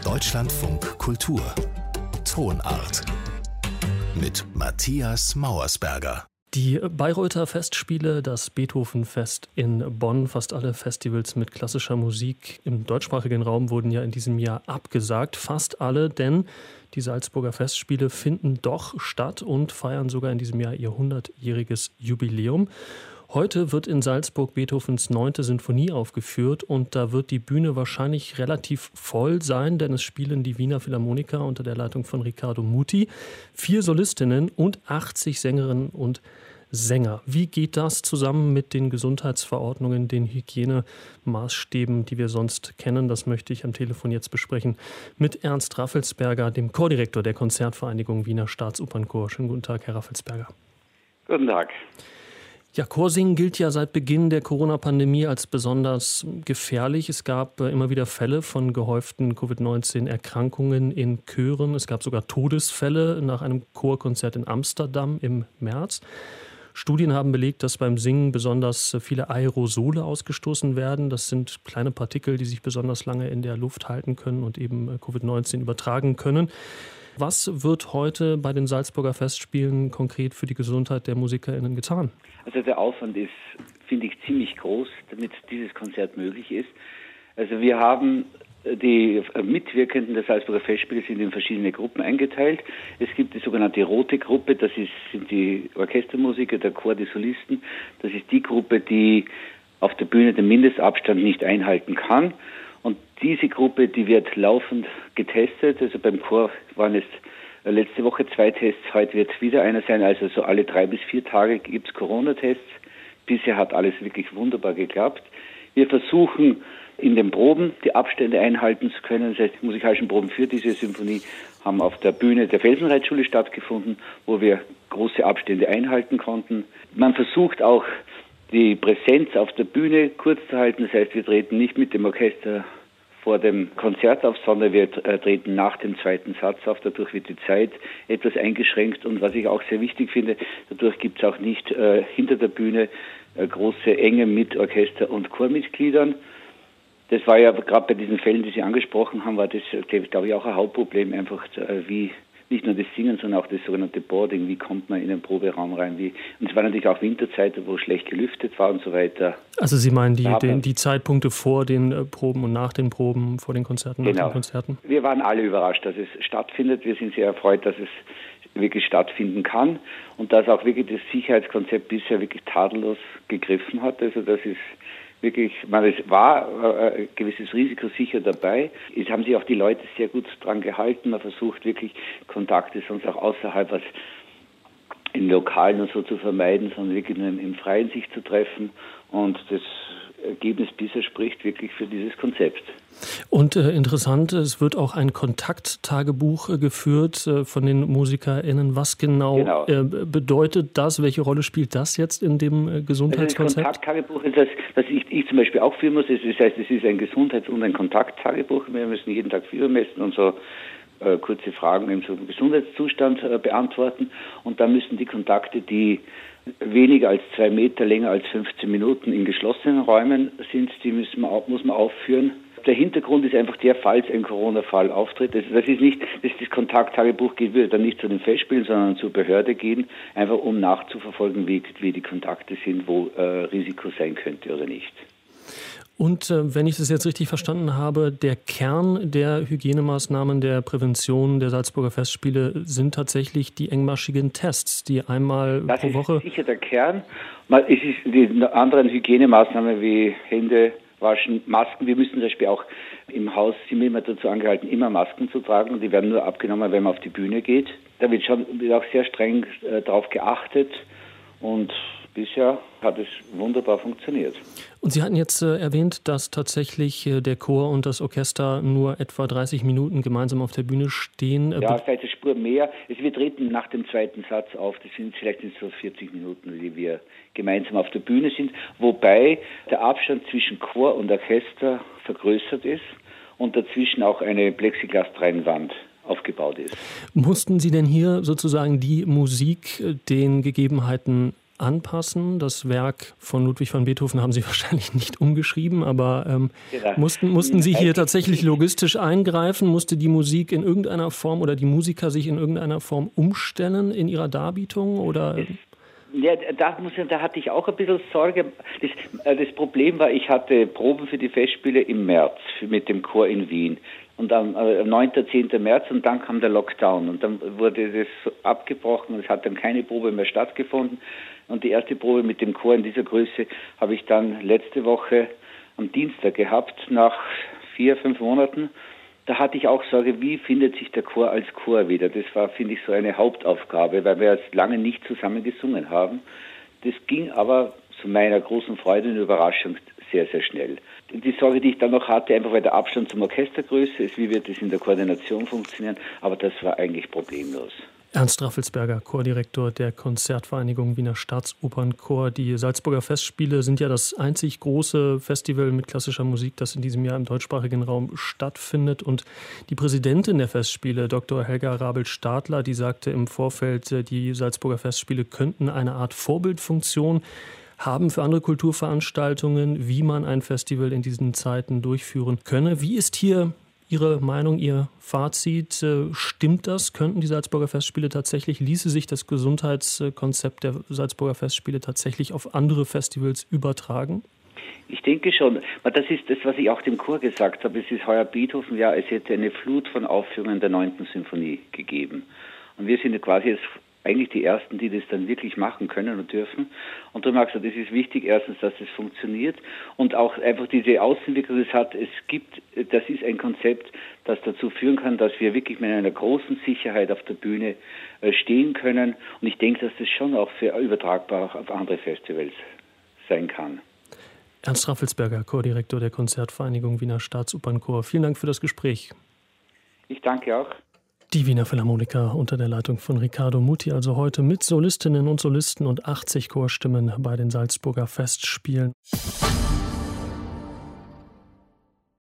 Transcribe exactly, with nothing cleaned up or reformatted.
Deutschlandfunk Kultur Tonart mit Matthias Mauersberger. Die Bayreuther Festspiele, das Beethovenfest in Bonn, fast alle Festivals mit klassischer Musik im deutschsprachigen Raum wurden ja in diesem Jahr abgesagt. Fast alle, denn die Salzburger Festspiele finden doch statt und feiern sogar in diesem Jahr ihr hundertjähriges Jubiläum. Heute wird in Salzburg Beethovens neunte Sinfonie aufgeführt und da wird die Bühne wahrscheinlich relativ voll sein, denn es spielen die Wiener Philharmoniker unter der Leitung von Riccardo Muti, vier Solistinnen und achtzig Sängerinnen und Sänger. Wie geht das zusammen mit den Gesundheitsverordnungen, den Hygienemaßstäben, die wir sonst kennen? Das möchte ich am Telefon jetzt besprechen mit Ernst Raffelsberger, dem Chordirektor der Konzertvereinigung Wiener Staatsopernchor. Schönen guten Tag, Herr Raffelsberger. Guten Tag. Ja, Chorsingen gilt ja seit Beginn der Corona-Pandemie als besonders gefährlich. Es gab äh, immer wieder Fälle von gehäuften Covid neunzehn Erkrankungen in Chören. Es gab sogar Todesfälle nach einem Chorkonzert in Amsterdam im März. Studien haben belegt, dass beim Singen besonders viele Aerosole ausgestoßen werden. Das sind kleine Partikel, die sich besonders lange in der Luft halten können und eben Covid neunzehn übertragen können. Was wird heute bei den Salzburger Festspielen konkret für die Gesundheit der MusikerInnen getan? Also der Aufwand ist, finde ich, ziemlich groß, damit dieses Konzert möglich ist. Also wir haben die Mitwirkenden der Salzburger Festspiele sind in verschiedene Gruppen eingeteilt. Es gibt die sogenannte rote Gruppe, das ist, sind die Orchestermusiker, der Chor, die Solisten. Das ist die Gruppe, die auf der Bühne den Mindestabstand nicht einhalten kann. Und diese Gruppe, die wird laufend getestet. Also beim Chor waren es letzte Woche zwei Tests, heute wird wieder einer sein. Also so alle drei bis vier Tage gibt es Corona-Tests. Bisher hat alles wirklich wunderbar geklappt. Wir versuchen in den Proben die Abstände einhalten zu können. Das heißt, die musikalischen Proben für diese Symphonie haben auf der Bühne der Felsenreitschule stattgefunden, wo wir große Abstände einhalten konnten. Man versucht auch, die Präsenz auf der Bühne kurz zu halten. Das heißt, wir treten nicht mit dem Orchester vor dem Konzert auf, sondern wir treten nach dem zweiten Satz auf. Dadurch wird die Zeit etwas eingeschränkt. Und was ich auch sehr wichtig finde, dadurch gibt es auch nicht äh, hinter der Bühne äh, große Enge mit Orchester und Chormitgliedern. Das war ja gerade bei diesen Fällen, die Sie angesprochen haben, war das, glaube ich, auch ein Hauptproblem, einfach äh, wie nicht nur das Singen, sondern auch das sogenannte Boarding, wie kommt man in den Proberaum rein. Wie, und es war natürlich auch Winterzeit, wo schlecht gelüftet war und so weiter. Also Sie meinen die, den, die Zeitpunkte vor den äh, Proben und nach den Proben, vor den Konzerten, genau. Nach den Konzerten? Wir waren alle überrascht, dass es stattfindet. Wir sind sehr erfreut, dass es wirklich stattfinden kann und dass auch wirklich das Sicherheitskonzept bisher wirklich tadellos gegriffen hat. Also das ist wirklich, man, es war äh, ein gewisses Risiko sicher dabei. Es haben sich auch die Leute sehr gut dran gehalten. Man versucht wirklich Kontakte sonst auch außerhalb, was in Lokalen und so zu vermeiden, sondern wirklich nur im, im Freien sich zu treffen. Und das Ergebnis bisher spricht wirklich für dieses Konzept. Und äh, interessant, es wird auch ein Kontakttagebuch äh, geführt äh, von den MusikerInnen. Was genau, genau. Äh, bedeutet das? Welche Rolle spielt das jetzt in dem äh, Gesundheitskonzept? Also das Kontakttagebuch ist das, was ich, ich zum Beispiel auch führen muss. Das heißt, es ist ein Gesundheits- und ein Kontakttagebuch. Wir müssen jeden Tag Fieber messen und so äh, kurze Fragen im so Gesundheitszustand äh, beantworten. Und da müssen die Kontakte, die weniger als zwei Meter, länger als fünfzehn Minuten in geschlossenen Räumen sind, die müssen man, muss man aufführen. Der Hintergrund ist einfach der, falls ein Corona-Fall auftritt. Das, das ist nicht, das, das Kontakttagebuch geht würde dann nicht zu den Festspielen, sondern zur Behörde gehen, einfach um nachzuverfolgen, wie, wie die Kontakte sind, wo äh, Risiko sein könnte oder nicht. Und äh, wenn ich das jetzt richtig verstanden habe, der Kern der Hygienemaßnahmen der Prävention der Salzburger Festspiele sind tatsächlich die engmaschigen Tests, die einmal das pro Woche... Das ist sicher der Kern. Es ist die anderen Hygienemaßnahmen wie Hände waschen, Masken. Wir müssen zum Beispiel auch im Haus, sind wir immer dazu angehalten, immer Masken zu tragen. Und die werden nur abgenommen, wenn man auf die Bühne geht. Da wird schon wird auch sehr streng äh, darauf geachtet. Und bisher hat es wunderbar funktioniert. Und Sie hatten jetzt äh, erwähnt, dass tatsächlich äh, der Chor und das Orchester nur etwa dreißig Minuten gemeinsam auf der Bühne stehen. Ja, vielleicht eine Spur mehr. Also wir treten nach dem zweiten Satz auf. Das sind vielleicht so vierzig Minuten, die wir gemeinsam auf der Bühne sind. Wobei der Abstand zwischen Chor und Orchester vergrößert ist und dazwischen auch eine Plexiglas-Trennwand aufgebaut ist. Mussten Sie denn hier sozusagen die Musik den Gegebenheiten anpassen. Das Werk von Ludwig van Beethoven haben Sie wahrscheinlich nicht umgeschrieben, aber ähm, ja. mussten, mussten Sie hier tatsächlich logistisch eingreifen? Musste die Musik in irgendeiner Form oder die Musiker sich in irgendeiner Form umstellen in ihrer Darbietung? Oder? Ja, da, muss ich, da hatte ich auch ein bisschen Sorge. Das, das Problem war, ich hatte Proben für die Festspiele im März mit dem Chor in Wien. Und am neunten, zehnten März und dann kam der Lockdown und dann wurde das abgebrochen und es hat dann keine Probe mehr stattgefunden. Und die erste Probe mit dem Chor in dieser Größe habe ich dann letzte Woche am Dienstag gehabt, nach vier, fünf Monaten. Da hatte ich auch Sorge, wie findet sich der Chor als Chor wieder. Das war, finde ich, so eine Hauptaufgabe, weil wir jetzt lange nicht zusammen gesungen haben. Das ging aber zu meiner großen Freude und Überraschung sehr, sehr schnell. Die Sorge, die ich dann noch hatte, einfach weil der Abstand zum Orchestergröße ist, wie wird das in der Koordination funktionieren, aber das war eigentlich problemlos. Ernst Raffelsberger, Chordirektor der Konzertvereinigung Wiener Staatsopernchor. Die Salzburger Festspiele sind ja das einzig große Festival mit klassischer Musik, das in diesem Jahr im deutschsprachigen Raum stattfindet. Und die Präsidentin der Festspiele, Doktor Helga Rabel-Stadler, die sagte im Vorfeld, die Salzburger Festspiele könnten eine Art Vorbildfunktion haben für andere Kulturveranstaltungen, wie man ein Festival in diesen Zeiten durchführen könne. Wie ist hier Ihre Meinung, Ihr Fazit? Stimmt das? Könnten die Salzburger Festspiele tatsächlich, ließe sich das Gesundheitskonzept der Salzburger Festspiele tatsächlich auf andere Festivals übertragen? Ich denke schon. Das ist das, was ich auch dem Chor gesagt habe. Es ist heuer Beethoven-Jahr. Es hätte eine Flut von Aufführungen der neunten Symphonie gegeben. Und wir sind quasi jetzt eigentlich die Ersten, die das dann wirklich machen können und dürfen. Und darum habe ich gesagt, das ist wichtig, erstens, dass es funktioniert und auch einfach diese Außenwirkung, das hat, es gibt, das ist ein Konzept, das dazu führen kann, dass wir wirklich mit einer großen Sicherheit auf der Bühne stehen können. Und ich denke, dass das schon auch für übertragbar auf andere Festivals sein kann. Ernst Raffelsberger, Chordirektor der Konzertvereinigung Wiener Staatsopernchor. Vielen Dank für das Gespräch. Ich danke auch. Die Wiener Philharmoniker unter der Leitung von Riccardo Muti, also heute mit Solistinnen und Solisten und achtzig Chorstimmen bei den Salzburger Festspielen.